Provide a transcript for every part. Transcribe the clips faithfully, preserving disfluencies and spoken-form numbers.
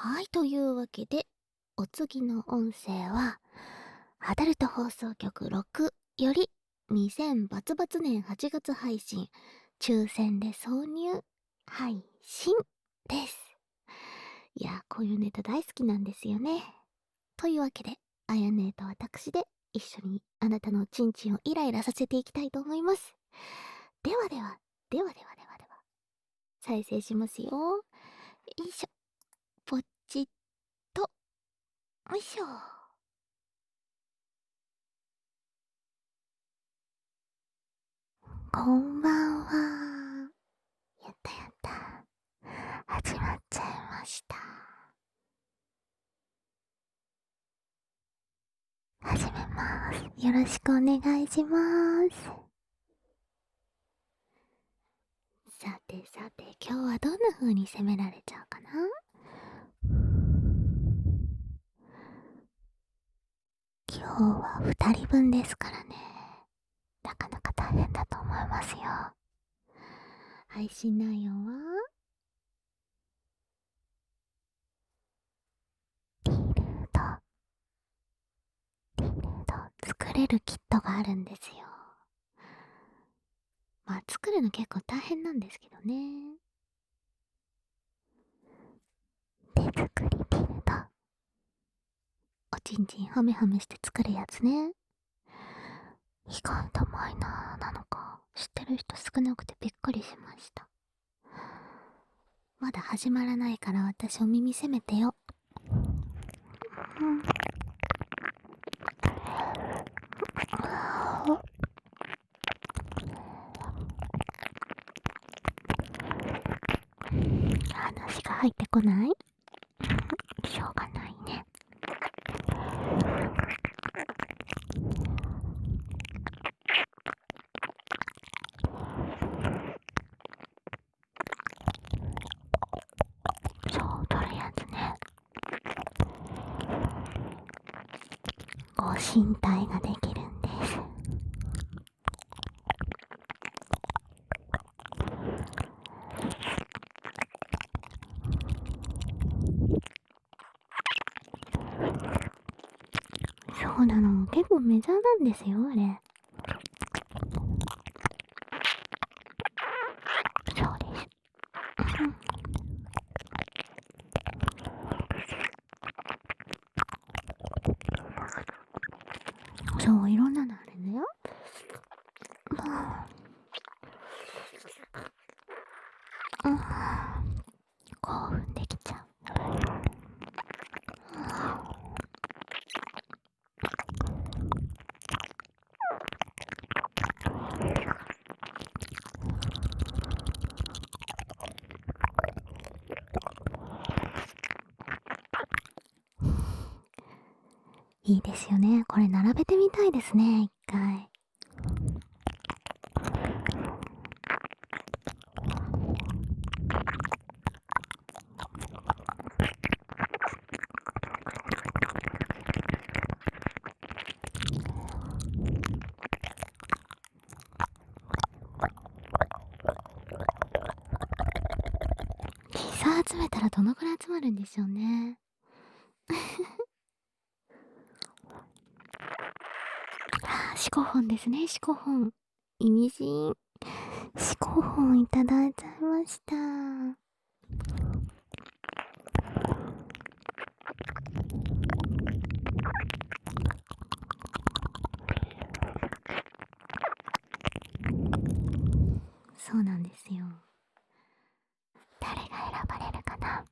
はい、というわけで、お次の音声は、アダルト放送局ろくよりにせんバツバツ年はちがつ配信、抽選で挿入配信です。いや、こういうネタ大好きなんですよね。というわけで、あやねと私で一緒にあなたのチンチンをイライラさせていきたいと思います。ではでは、ではではではでは、再生しますよ。よいしょ。ポチッと。よいしょ。こんばんは。やったやった。始まっちゃいました。始めます。よろしくお願いします。さてさて、今日はどんな風に攻められちゃうかな？今日はふたりぶんですからね。なかなか大変だと思いますよ。配信内容はリールドリールド作れるキットがあるんですよ。まあ作るの結構大変なんですけどね。手作りリールド、おちんちんハメハメして作るやつね。意外とマイナーなのか知ってる人少なくてびっくりしました。まだ始まらないから私お耳せめてよ。うん、話が入ってこない？しょうがないね。そう取るやつね。ご神体ができるんです。そうなの、結構メジャーなんですよあれ。そうです。そう、いろんなのあるんだよ。うん、興奮できちゃう。いいですよね。これ並べてみたいですね、一回。さあ集めたらどのくらい集まるんでしょうね。あ、四五本ですね、四五本。意味深。四五本いただいちゃいました。そうなんですよ。誰が選ばれるかな。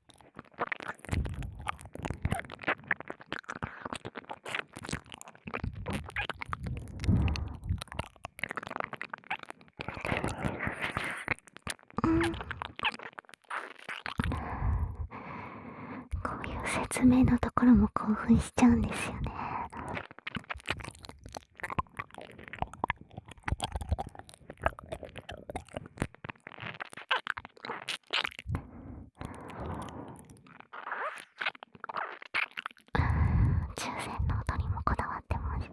うん、こういう説明のところも興奮しちゃうんですよね。抽選の音にもこだわってます。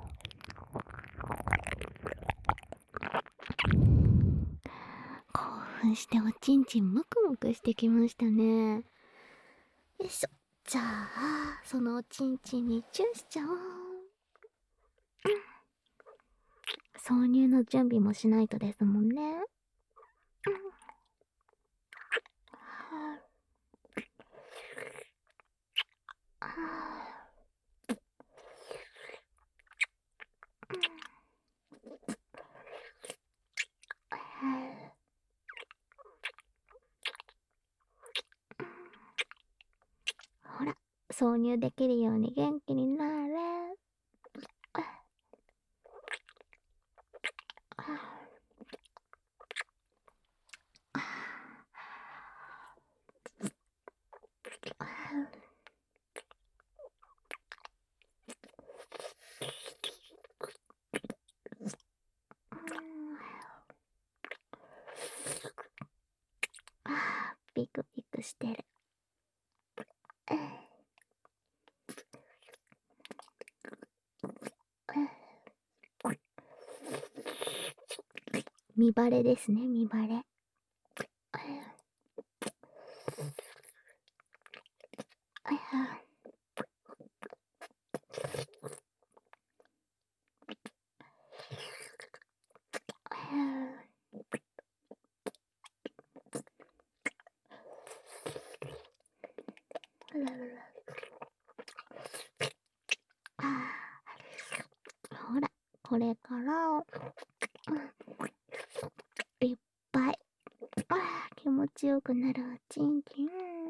興奮しておちんちんムクムクしてきましたね。よいしょ。じゃあそのおちんちんにチューしちゃおう。挿入の準備もしないとですもんね。ほら、挿入できるように元気になれ。ピクピクしてる。見バレですね、見バレ。ほら、これからいっぱい気持ちよくなるおちんちん、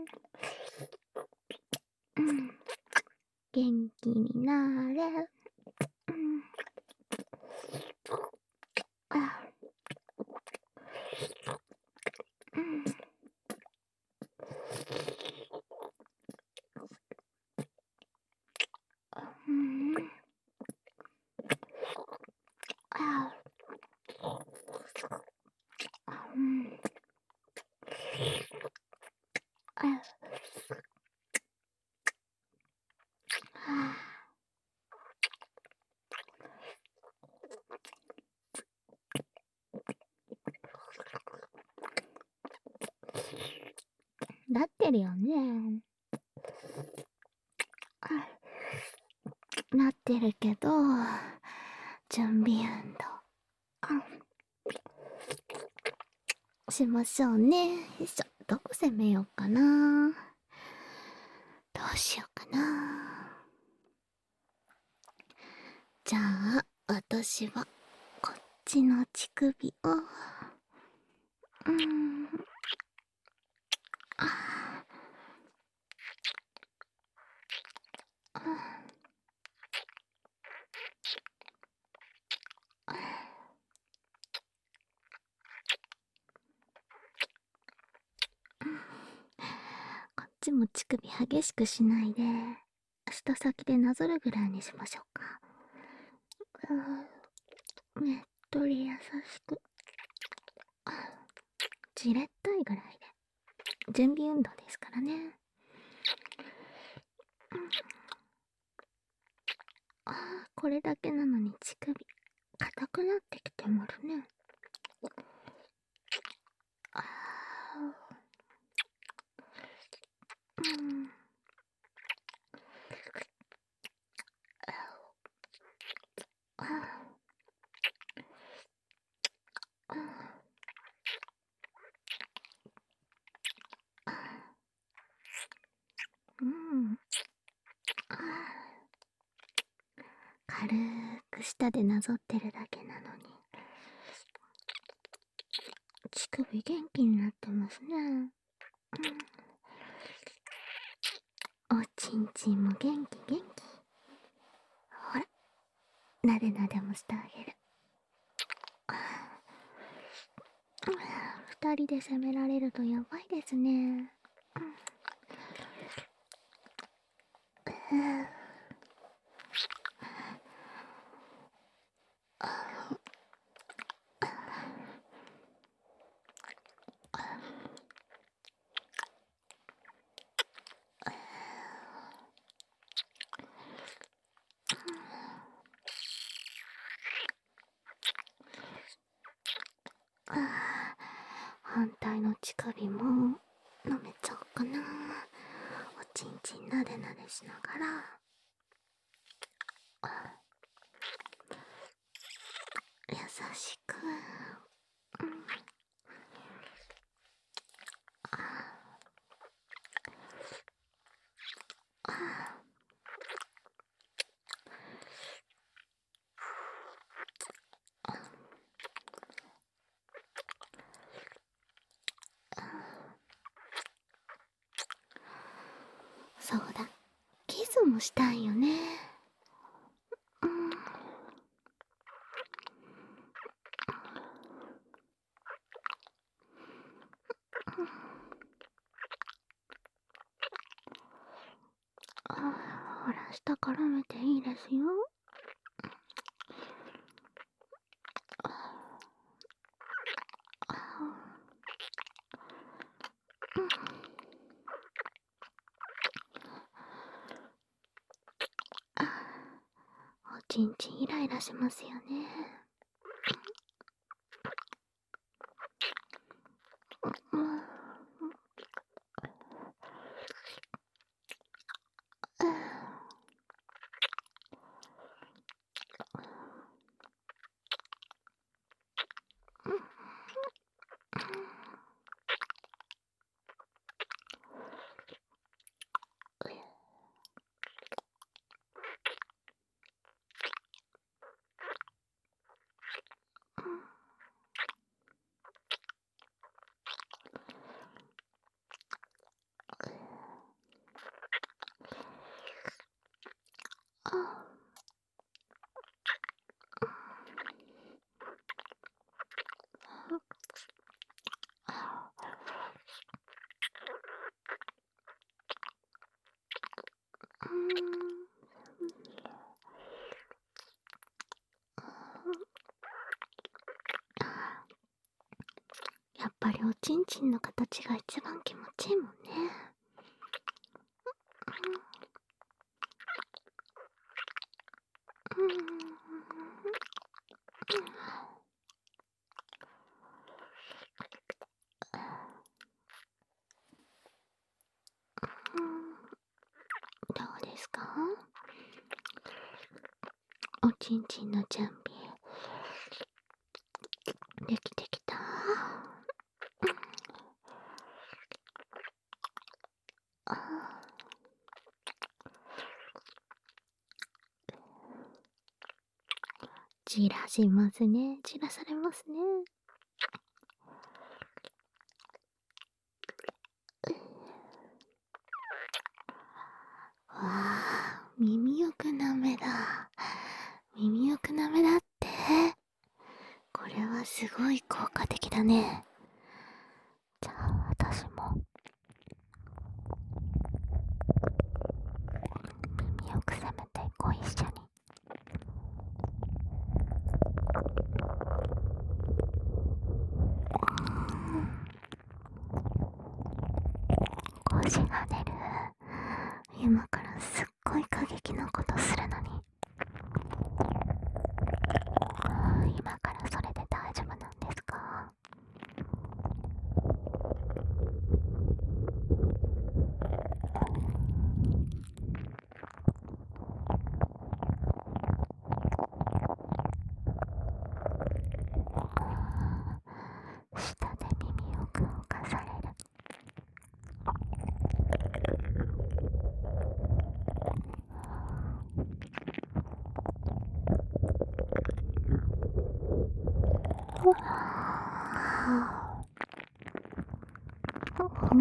元気になれ。なってるよね。なってるけど、準備運動しましょうね。よいしょ。どこ攻めようかな。どうしようかな。じゃあ私はこっちの乳首を、うん、ああこっちも乳首激しくしないで、舌先でなぞるぐらいにしましょうか。ねっとり優しく、じれったいぐらいで。準備運動ですからね。ああ、これだけなのに乳首硬くなってきてもるね。ああ、うん、ああ、うん、ああ、軽く舌でなぞってるだけなのに乳首元気になってますね。うん、おちんちんも元気元気。ほら、なでなでもしてあげる。二人で攻められるとやばいですね。 反対の乳首も舐めちゃおうかな。おちんちんなでなでしながら、優しく、うん、ああそうだ、キスもしたいよね。うん、ああ、ほら、下から見ていいですよ。おちんちんイライラしますよね。うん、うん、やっぱりおちんちんの形が一番気持ちいいもんね。うん、うん、どうですか？おちんちんの準備できてきた？あ、じらしますね。じらされますね。わあ、耳よくなめだ。耳よくなめだって。これはすごい効果的だね。じゃあ私も耳よく攻めていこう、一緒に。腰が出る。今からすっごい過激なことするのに、今からそれで大丈夫なんですか？下で耳をく動かされる。うん、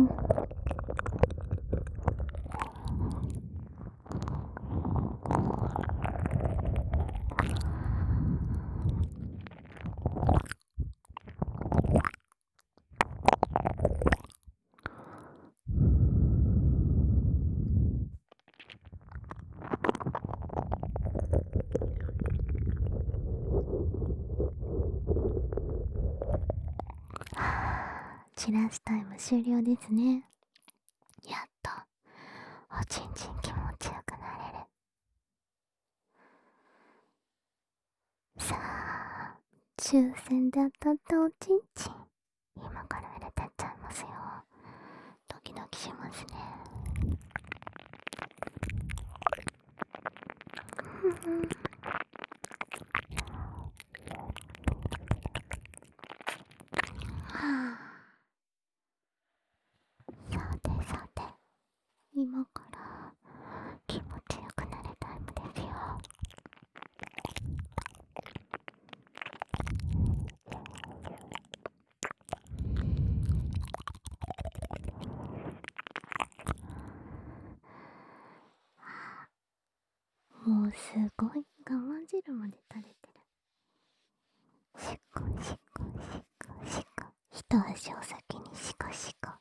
チラシタイム終了ですね。やっとおちんちん気持ちよくなれる。さあ、抽選で当たったおちんちん、今から入れますね。はあ、さてさて、今から気持ちよくなるタイムですよ。もうすごい我慢汁まで垂れてる。しこしこしこしこ、一足お先にしこしこ。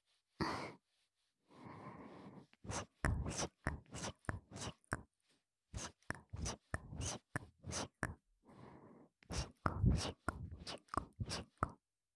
しこしこしこしこしこしこしこしこしこしこしこしこ。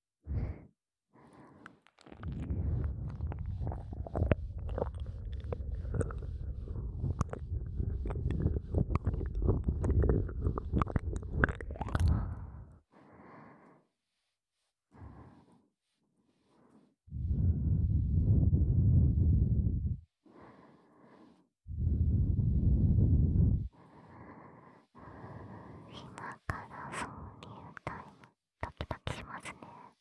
今から挿入タイム。ドキドキしますね。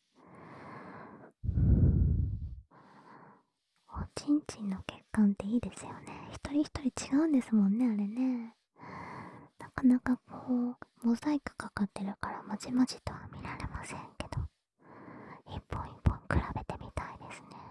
おちんちんの血管っていいですよね。一人一人違うんですもんね、あれね。なかなかこうモザイクかかってるからまじまじとは見られませんけど、一本一本比べてみたいですね。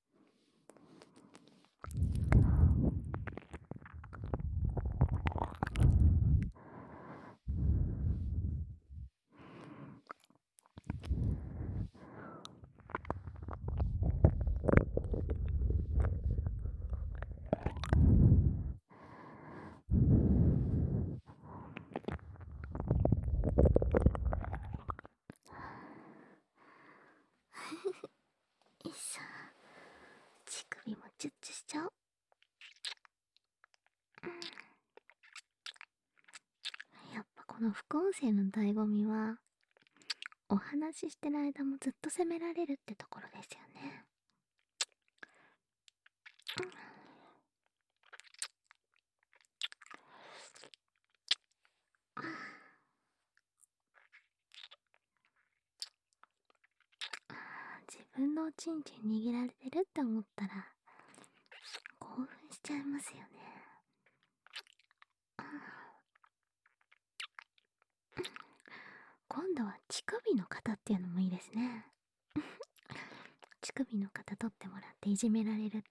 よいしょ。乳首もチュッチュしちゃおう。やっぱこの副音声の醍醐味は、お話ししてる間もずっと責められるってところですよね。自分のおちんちん握られてるって思ったら興奮しちゃいますよね。今度は乳首の型っていうのもいいですね。乳首の型取ってもらっていじめられるっていう。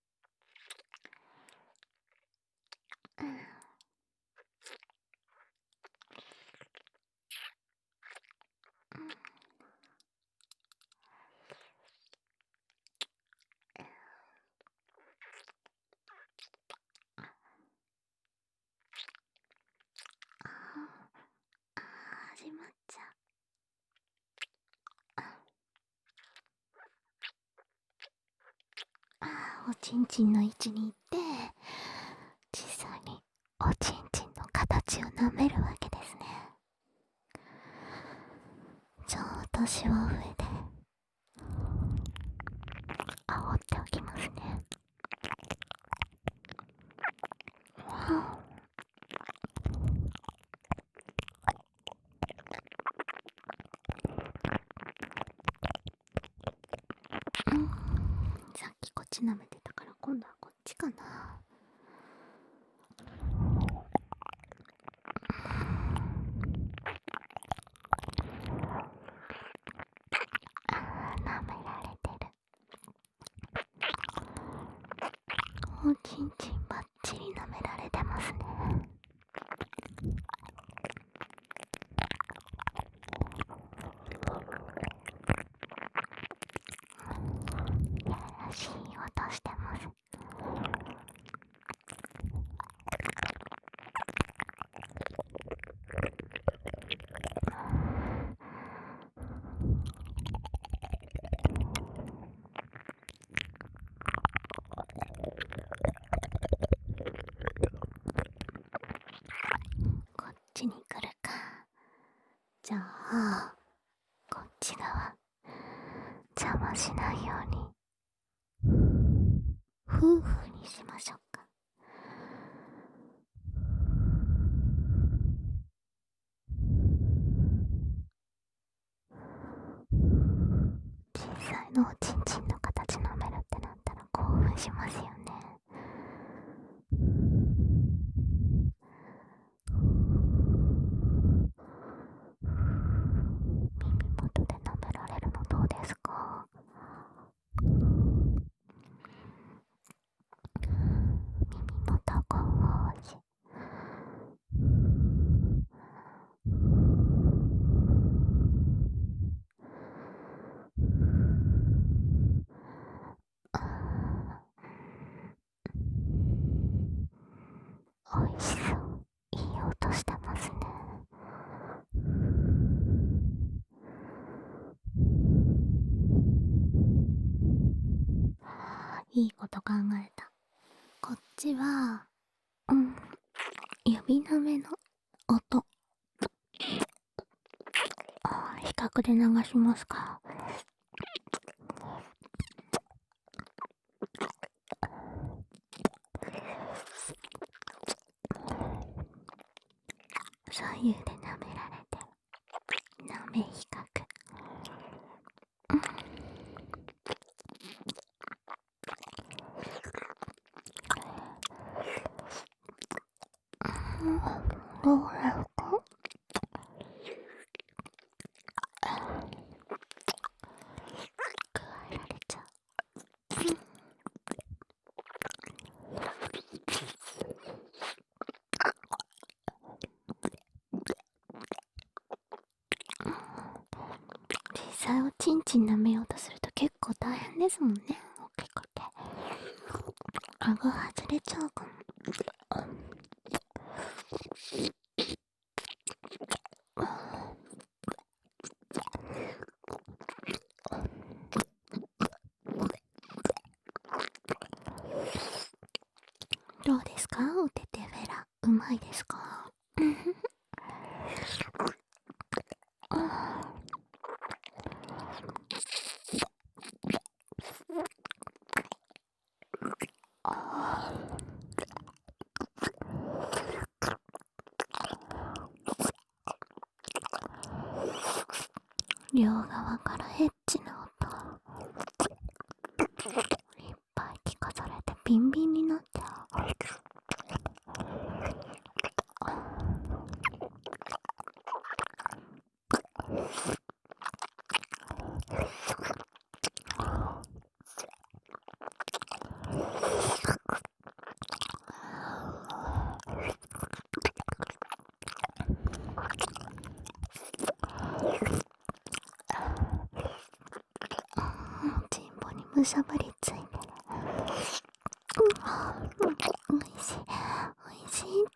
ああ、始まっちゃう。ああ、おちんちんの位置に行って実際におちんちんの形を舐めるわけですね。じゃあ私は上で煽っておきますね。はあ、うん、さっきこっち舐めてたから今度はこっちかな。あー、舐められてる。おちんちんばっちり舐められてますね。やらしい音してます。こっちに来るか。じゃあこっち側邪魔しないように夫婦にしましょうか。実際のおちんちんの形舐めるってなったら興奮しますよね。耳元で舐められるのどうですか？耳元ご王子。おいしそう。いい音してますね。いいこと考えた。こっちは、うん、指なめの音。あ、比較で流しますか。左右で舐められて舐め比較。うん、どうですか？加えられちゃう。実際おちんちん舐めようとすると結構大変ですもんね。大きくて顎外れちゃうかも。どうですか？おててフェラうまいですか？両側からエッチな音いっぱい聞かされてビンビンになっちゃう。チンポにむしゃぶりついてる。うん、おいしいおいしいって。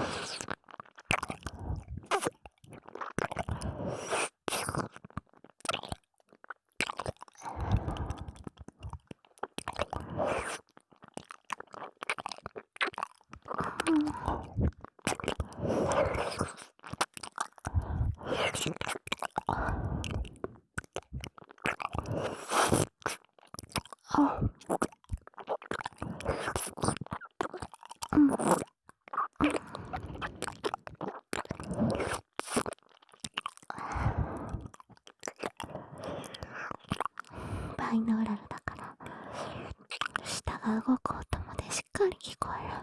バイノーラルだから舌が動く音までしっかり聞こえる。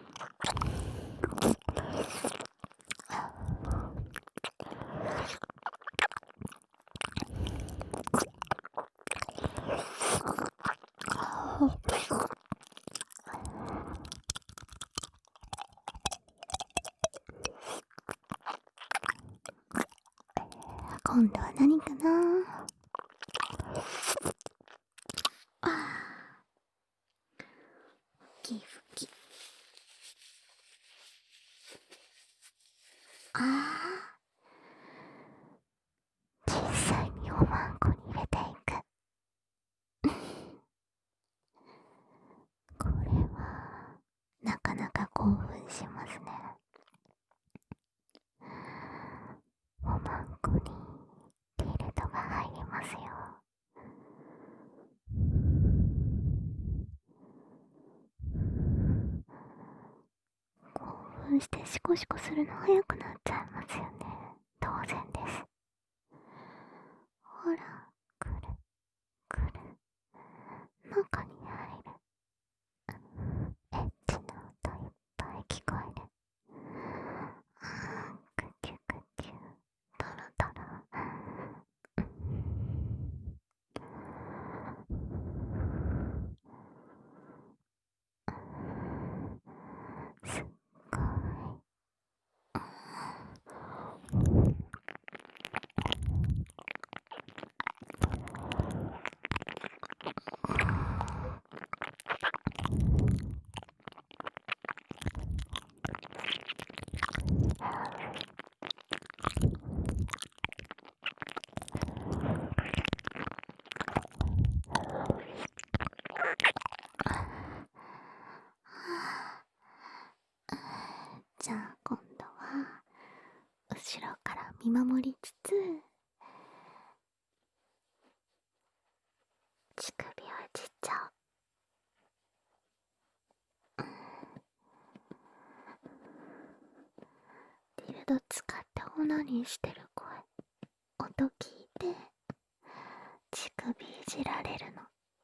今度は何かな？あー、吹き吹き。あー、実際におまんこに入れていく。これはなかなか興奮しますね。おまんこにティルトが入りますよ。 ンしてシコシコするの早くなっちゃいますよね。当然です。ほら、くるくる、中に入る。エッチな音いっぱい聞こえる。クキュクキュ、トロトロ。すっごい。じゃあ今度は後ろから見守りつつ乳首をいじっちゃう。ディルド使ってオナニーしてる声、音聞いて乳首いじられるの。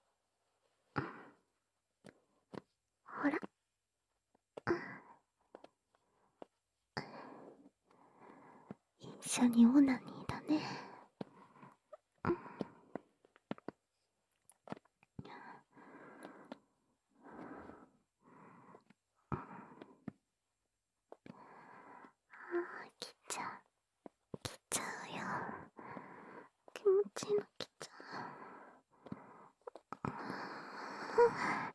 ほら、一緒にオナニーだね。切っちゃう切っちゃうよ。気持ちいいの切っちゃう。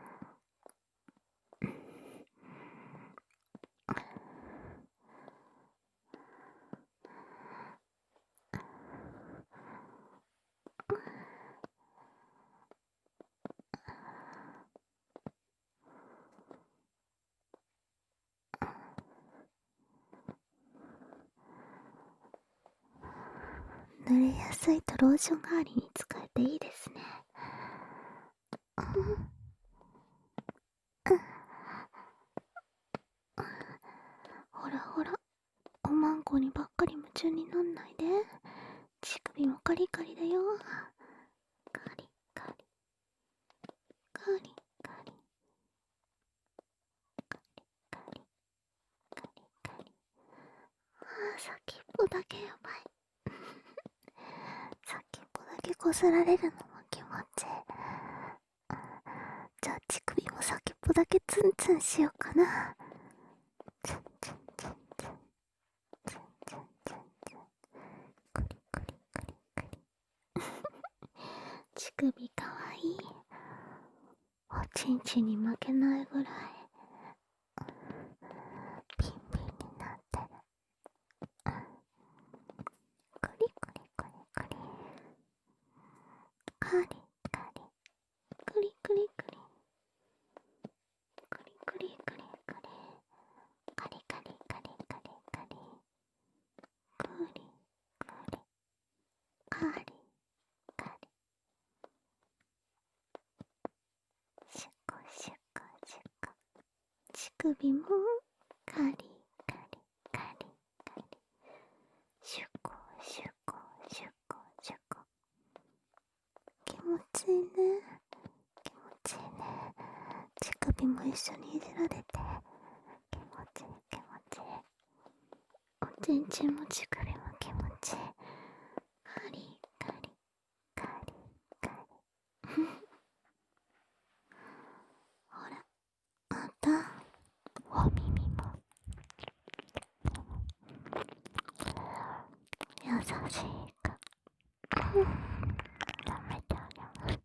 濡れやすいとローション代わりに使えていいですね。ほらほら、おまんこにばっかり夢中になんないで。乳首もカリカリだよ。カリカリカリカリカリカリカリカリ。あー、先っぽだけやばい。先っぽだけこすられるのも気持ちいい。じゃあ乳首も先っぽだけツンツンしようかな。ツンツンツンツンツンツンツンツン、クリクリクリクリ。乳首かわいい。おちんちんに負けないぐらいピンピンになってる。クリクリクリクリ、カリカリクリクリクリクリクリクリクリ、カリカリカリカリカリ、クリクリカリカリ、シュコシュコシュコ、乳首もカリカリカリカリ、シュコシュコシュコシュコ。気持ちいいね、気持ちいいね。乳首も一緒にいじられて気持ちいい気持ちいい。おちんちんも乳首も気持ちいい。カリカリカリカリ。ほら、またお耳も優しいか。ダメだよ。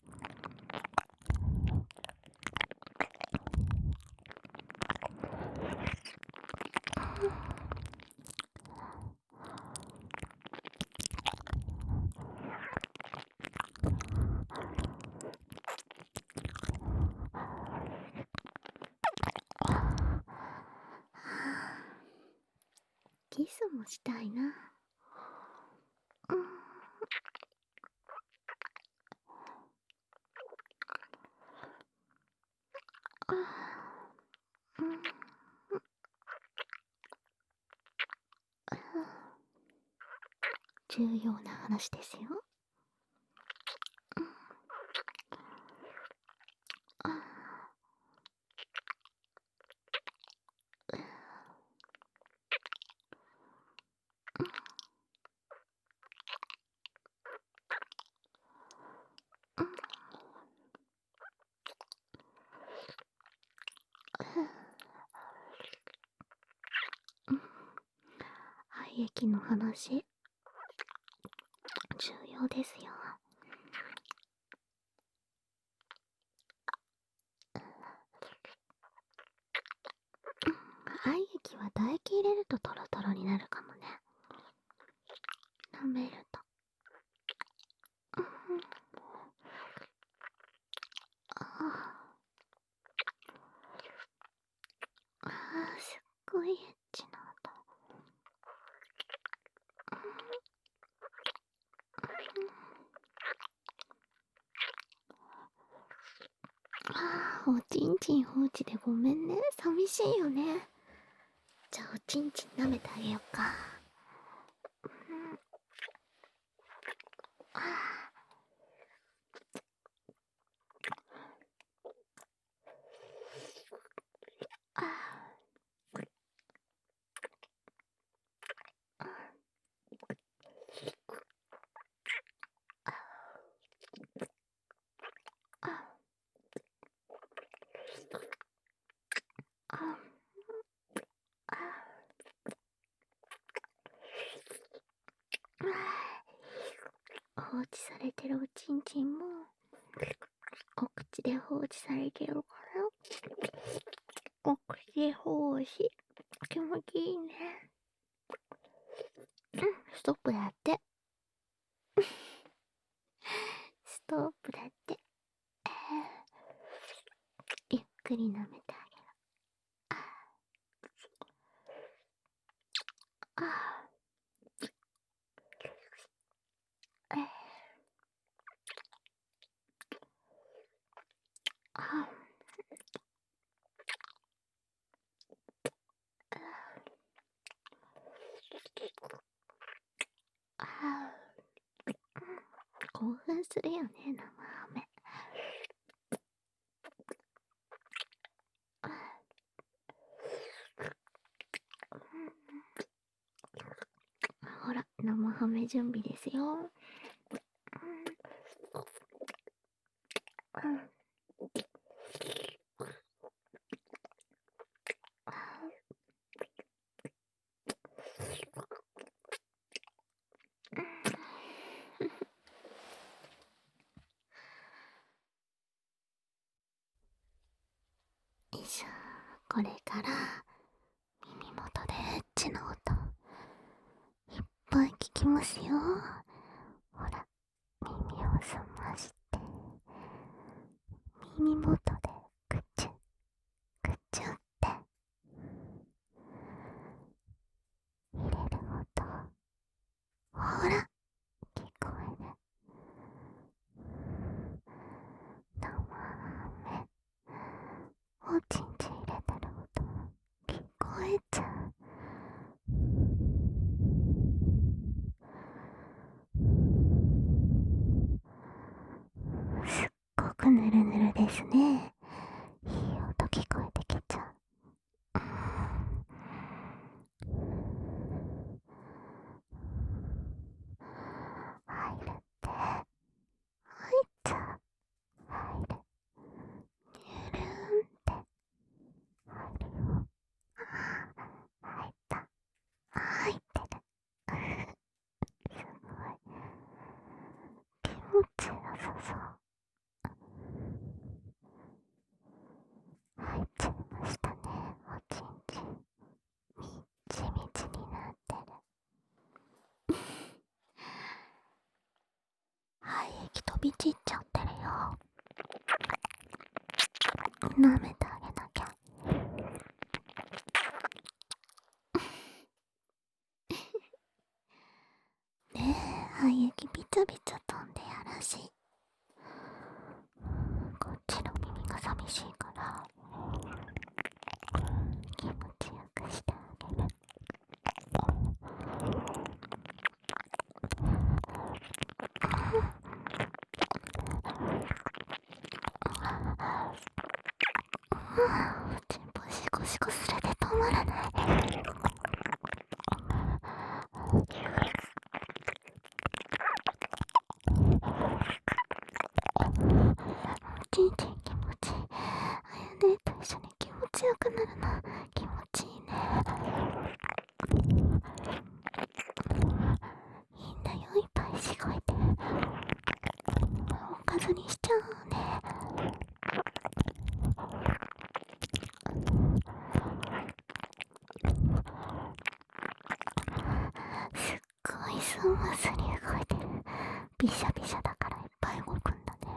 キスもしたいな。うん、うん、 重要な話ですよ。肺液の話、重要ですよ。肺液は唾液入れるとトロトロになるかもね。舐めると。ああ、すっごいエッチな音。ああ、おちんちん放置でごめんね。寂しいよね。じゃあおちんちん舐めてあげようか。ああ、ああ、ああ、放置されてるおちんちんもお口で放置されてるからお口で放置気持ちいいね。うん、ストップだってストップだって、えー、ゆっくり舐めてあげる。ああ、えー、ああ、ああ、興奮するよね、生ハメ。ほら、生ハメ準備ですよ。うん、よいしょ。これから耳元でエッチな音いっぱい聞きますよ。ほら、耳を澄まして耳元でくちゅくちゅって入れる音、ほら聞こえる。生ハメおちんちん入れてる音聞こえちゃう。すっごくぬるぬるですね。いい音聞こえてきちゃう。入るって入っちゃう。入る、にゅるんって入るよ。入った、入ってる。すごい気持ちよさそう。入っちゃいましたね、おちんちん。みっちみちになってる。肺液飛び散っちゃってるよ。舐めてあげなきゃ。ねえ、肺液びちゃびちゃ飛んでやらしい。こっちの耳が寂しいから気持ちよくしてあげる。 ちんぽシコシコするで止まらない。ちんちん気持ちいい。あやねと一緒に気持ちよくなるの気持ちいいね。いいんだよ、いっぱいしごいておかずにしちゃうね。すっごいスムーズに動いてる。ビシャビシャだからいっぱい動くんだね。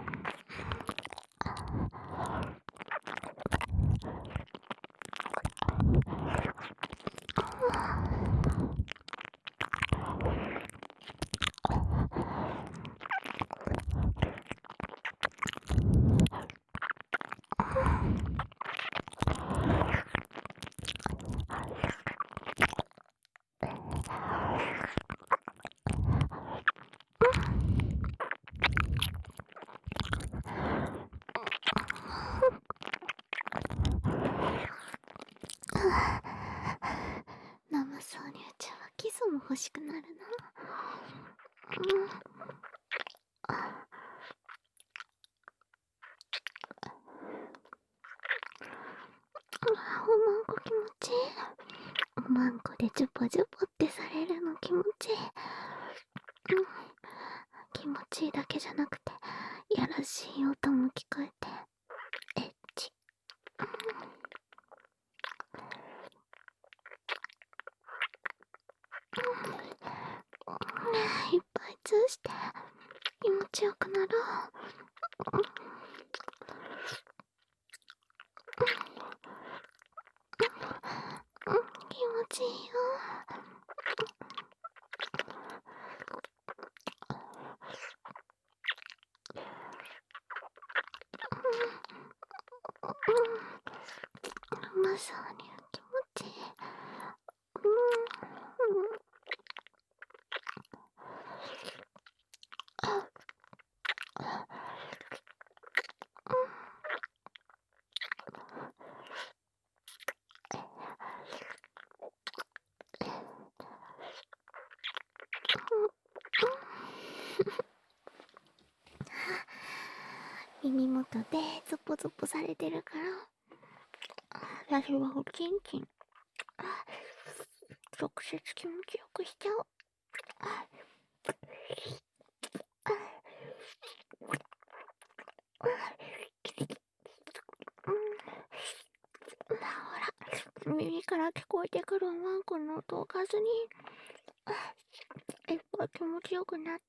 生挿入中はキスも欲しくなるな。うんおまんこ気持ちいい。おまんこでジュポジュポってされるの気持ちいい。うん、気持ちいいだけじゃなくてやらしい音も聞こえてエッチ。うん、いっぱいツーして気持ちよくなろう。うんうん、気持ちいいよ。生挿入気持ちいい。うんうん、耳元でゾポゾポされてるから私はおちんちん直接気持ちよくしちゃおう。ほら、耳から聞こえてくるワンコの音をかずにいっぱい気持ちよくなって。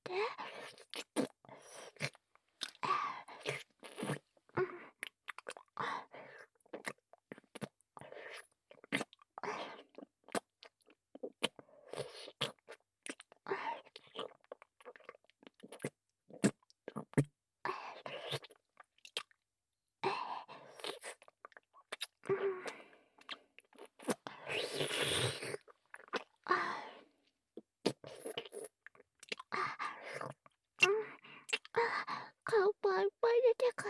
顔パイパイ出てくる。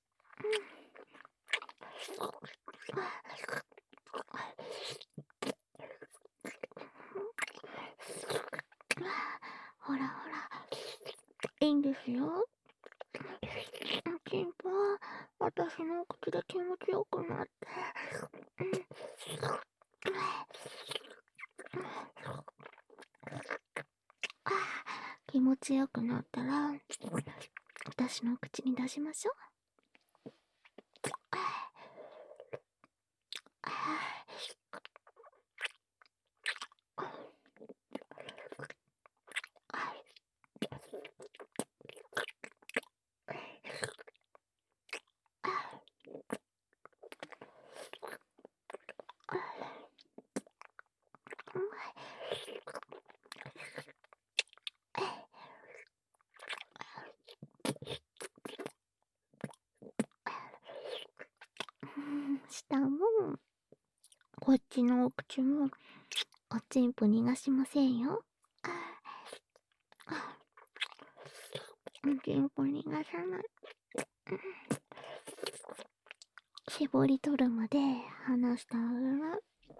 ほらほら、いいんですよ。チンポは私の口で気持ちよくなって、気持ちよくなったら私の口に出しましょう。下もこっちのお口もおちんぽ逃がしませんよ。おちんぽ逃がさない。 絞り取るまで離してあげる。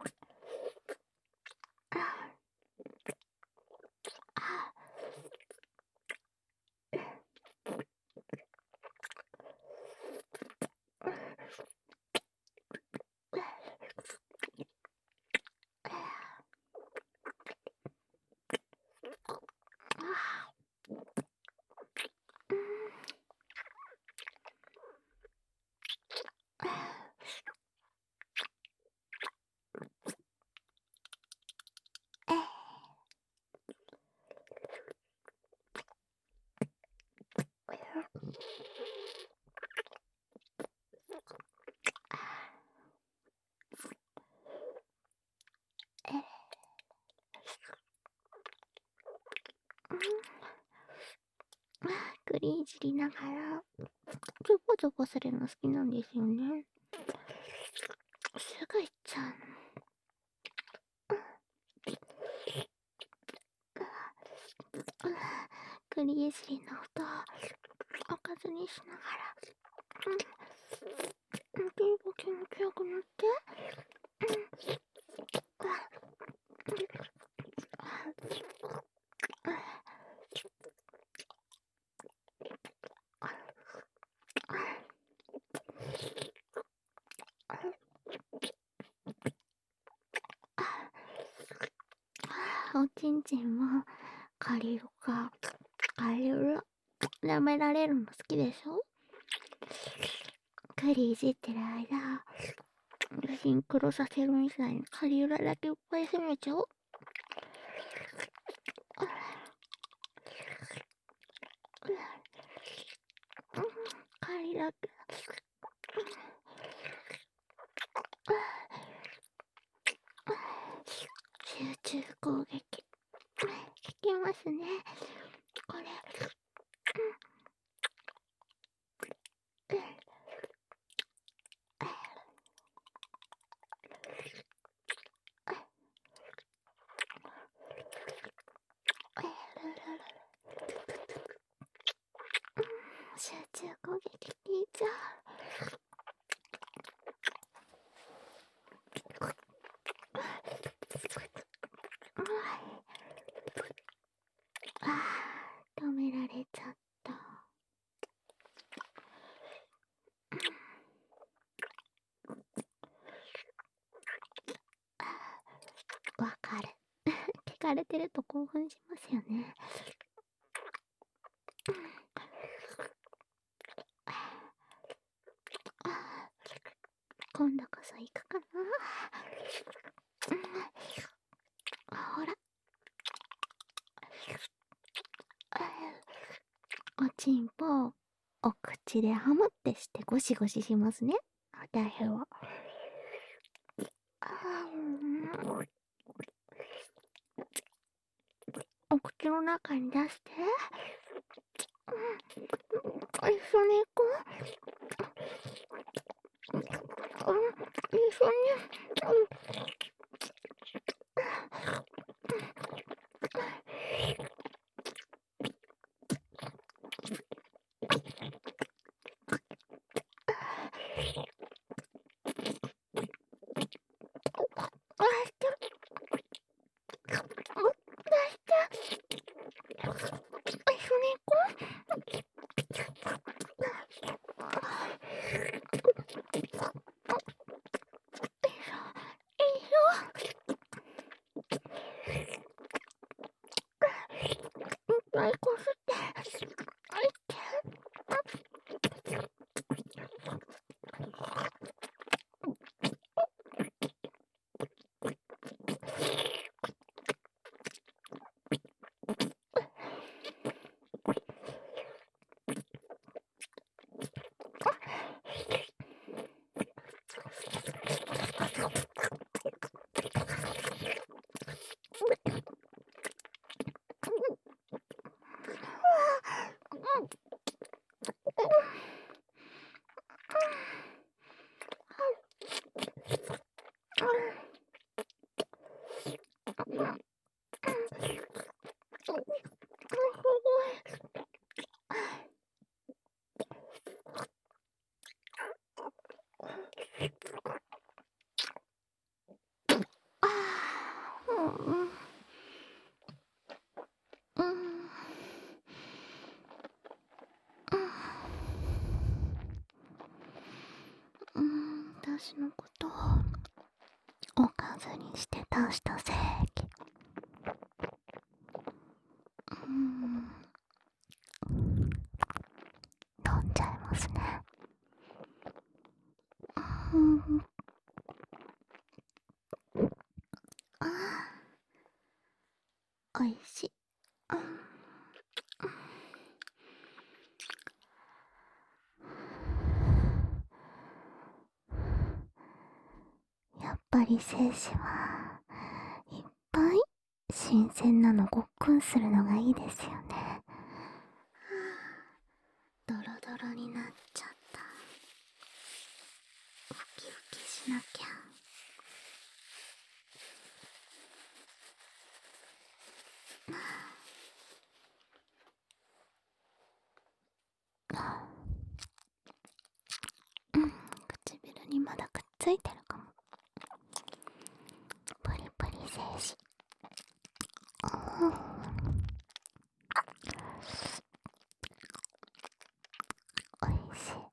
グリーンいじりながらちょぼちょぼするの好きなんですよね。すぐ行っちゃうの。グリーンいじりの音をおかずにしながら、うん、結構気持ちよくなって、おちんちんも借りるか借りる舐められるの好きでしょ。グリいじってる間シンクロさせるみたいにカリウラだけいっぱい攻めちゃおう。カリだけ集中攻撃効きますねこれ。集中攻撃効いちゃう。あー、止められちゃった。わかる聞かれてると興奮しますよね。今度こそ行くかな。ほらおちんぽお口でハムってしてゴシゴシしますね私は。お口の中に出して、一緒に行こう。うん、一緒に、うんこすって、 私のことをおかずにして出した正義。うーん、飲んじゃいますね。うん、あー、おいしい。うん、やっぱり精子はいっぱい新鮮なのごっくんするのがいいですよね。ドロドロになっちゃった。ウキウキしなきゃ。うん、唇にまだくっついてるかも。プリプリ精子。うん、おいしい。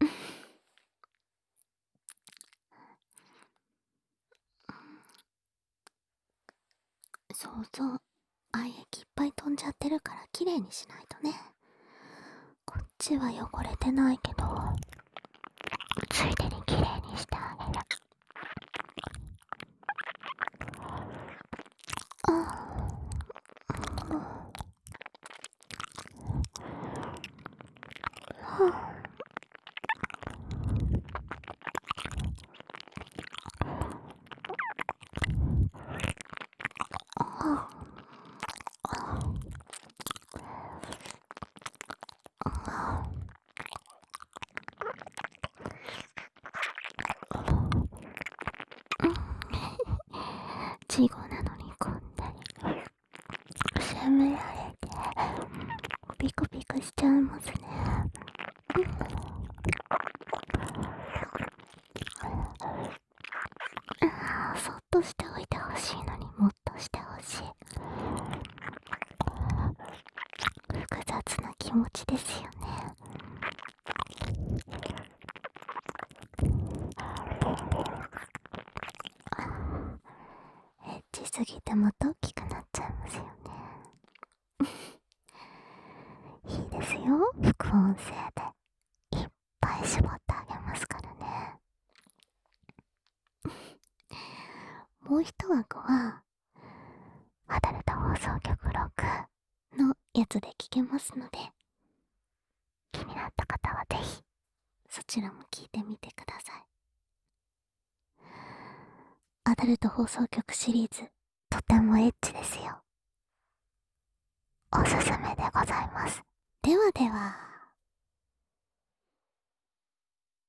そうそう、愛液いっぱい飛んじゃってるからきれいにしないとね。こっちは汚れてないけど、ついでにきれいにしてあげる。ああ、ああ、稚語なのにこんなに責められてピクピクしちゃいますね。ああ、そっとしておいてほしいのにもっとしてほしい。複雑な気持ちですよね。エッチすぎてまた大きくなっちゃいますよね。いいですよ、副音声でいっぱい絞ってあげますからね。もう一枠はアダルト放送局ろくのやつで聞けますので、気になった方はぜひそちらも聞いてみてください。アダルト放送局シリーズ、とてもエッチですよ。おすすめでございます。ではでは。